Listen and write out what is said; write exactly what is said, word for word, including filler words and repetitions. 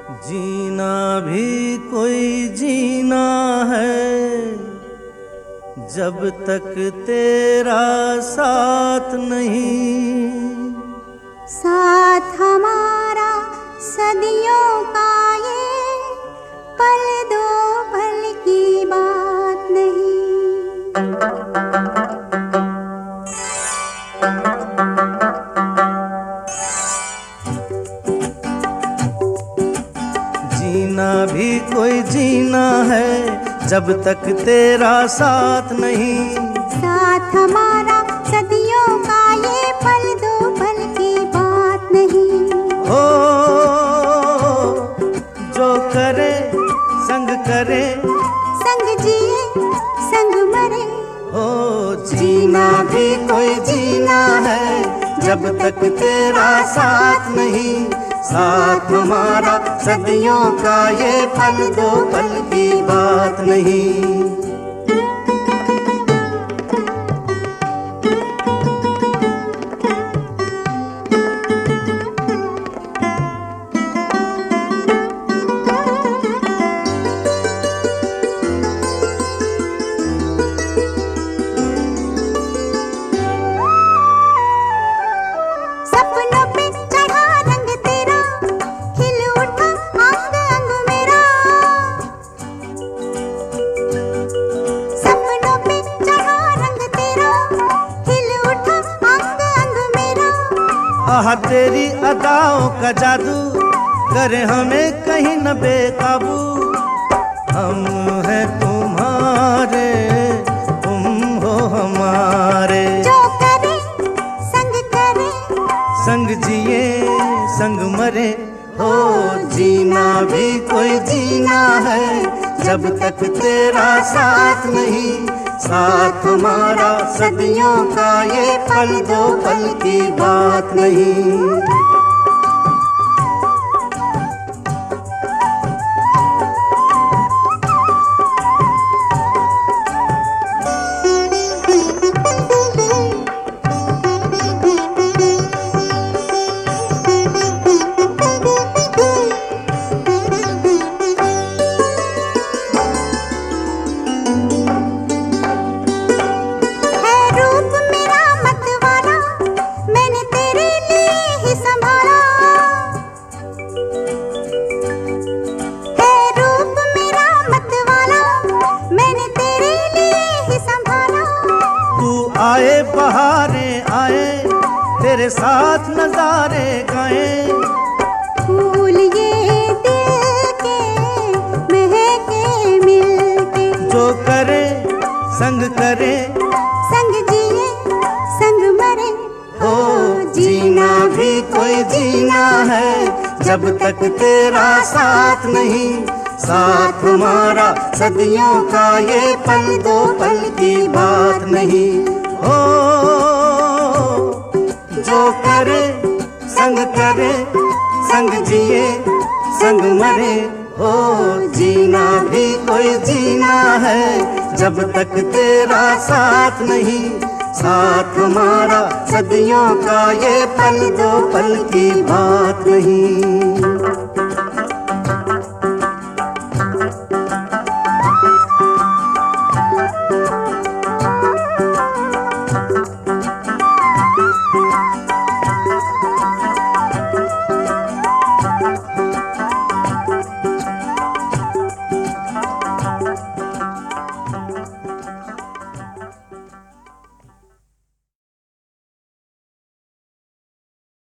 जीना भी कोई जीना है जब तक तेरा साथ नहीं। साथ हमारा सदियों का ये पल दो पल की बात नहीं। जीना भी कोई जीना है जब तक तेरा साथ नहीं। साथ हमारा सदियों का ये पल दो पल की बात नहीं। हो जो करे संग करे, संग जिए संग मरे। हो जीना भी कोई जीना है जब तक तेरा साथ नहीं। साथ हमारा सदियों का ये पल दो पल की बात नहीं। सपनों पे चढ़ा रंग तेरा, खिल उठा अंग अंग मेरा। सपनों पे चढ़ा रंग तेरा, खिल उठा अंग अंग मेरा। आह तेरी अदाओं का जादू करे हमें कहीं न बेकाबू। हम हैं तुम्हारे तुम हो हमारे। जो करे संग करे, संग जिए संग मरे। हो जीना भी कोई जीना है जब तक तेरा साथ नहीं। साथ हमारा सदियों का ये पल दो पल की बात नहीं। आए बहारे आए तेरे साथ नजारे गाए। फूल ये दिल के महके मिलके। जो करे संग करे, संग जिए संग मरे। हो जीना भी कोई जीना है जब तक तेरा साथ नहीं। साथ हमारा सदियों का ये पल दो पल की बात नहीं। हो जो करे संग करे, संग जिए संग मरे। हो जीना भी कोई जीना है जब तक तेरा साथ नहीं। साथ हमारा सदियों का ये पल दो पल की बात नहीं।